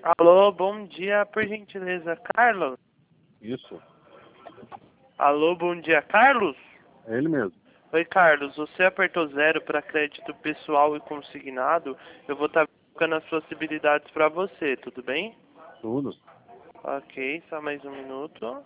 Alô, bom dia, por gentileza, Carlos? Isso, Alô, bom dia, Carlos? é ele mesmo. Oi, Carlos, você apertou 0 para crédito pessoal e consignado? Eu vou estar colocando as possibilidades para você, tudo bem? Tudo. Ok, só mais um minuto.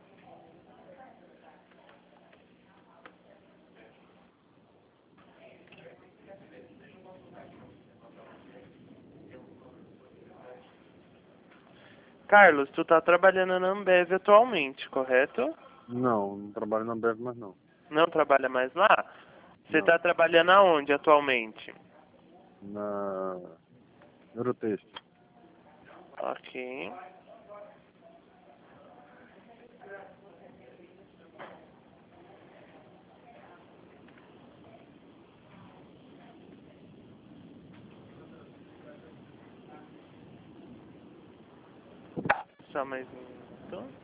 Carlos, tu tá trabalhando na Ambev atualmente, correto? Não trabalho na Ambev mais não. Não trabalha mais lá? Você Não. tá trabalhando aonde atualmente? Na Eurotexto. Ok. Só mais um minuto.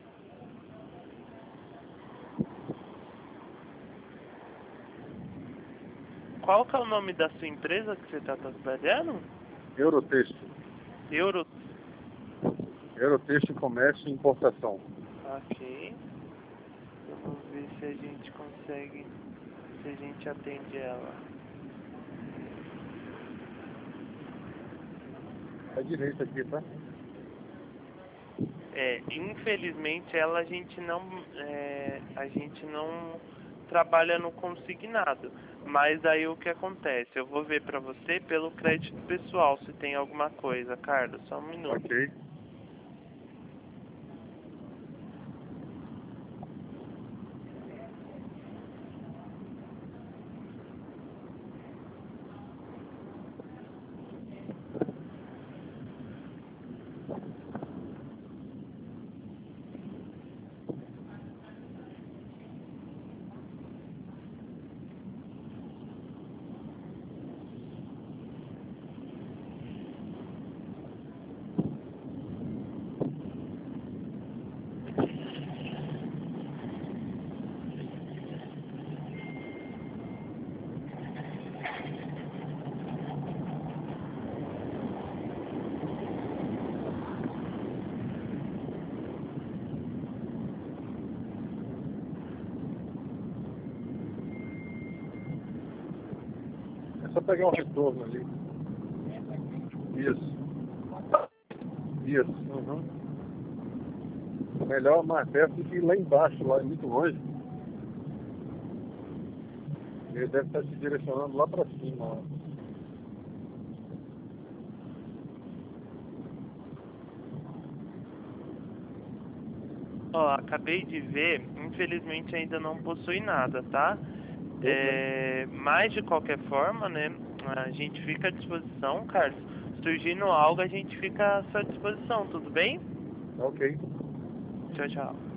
Qual que é o nome da sua empresa que você tá trabalhando? Eurotexto. Euro. Eurotexto Comércio e Importação. Ok. Eu vou ver se a gente consegue, se a gente atende ela. É direito aqui, tá? Infelizmente ela a gente não trabalha no consignado. Mas aí o que acontece? Eu vou ver pra você pelo crédito pessoal se tem alguma coisa, Carlos. Só um minuto. Ok. É só pegar um retorno ali. Isso. Isso. Uhum. Melhor, mais perto do que ir lá embaixo, lá é muito longe. Ele deve estar se direcionando lá pra cima. Ó. Ó, acabei de ver, infelizmente ainda não possui nada, tá? Tudo bem. Mas de qualquer forma, né, a gente fica à disposição, Carlos. Surgindo algo, a gente fica à sua disposição, tudo bem? Ok. Tchau, tchau.